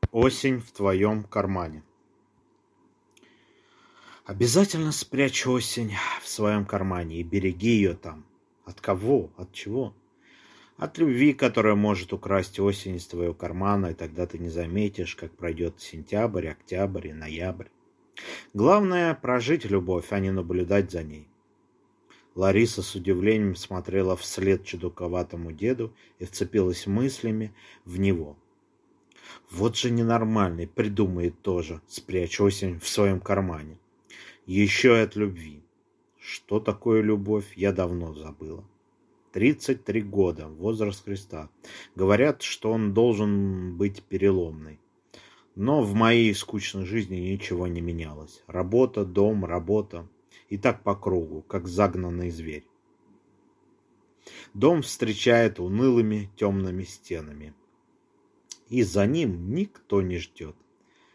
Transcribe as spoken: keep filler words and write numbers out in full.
Осень в твоем кармане. Обязательно спрячь осень в своем кармане и береги ее там. От кого? От чего? От любви, которая может украсть осень из твоего кармана, и тогда ты не заметишь, как пройдет сентябрь, октябрь и ноябрь. Главное — прожить любовь, а не наблюдать за ней. Лариса с удивлением смотрела вслед чудаковатому деду и вцепилась мыслями в него. Вот же ненормальный, придумает тоже, спрячь осень в своем кармане. Еще и от любви. Что такое любовь, я давно забыла. Тридцать три года, возраст Христа. Говорят, что он должен быть переломный. Но в моей скучной жизни ничего не менялось. Работа, дом, работа. И так по кругу, как загнанный зверь. Дом встречает унылыми темными стенами. И за ним никто не ждет.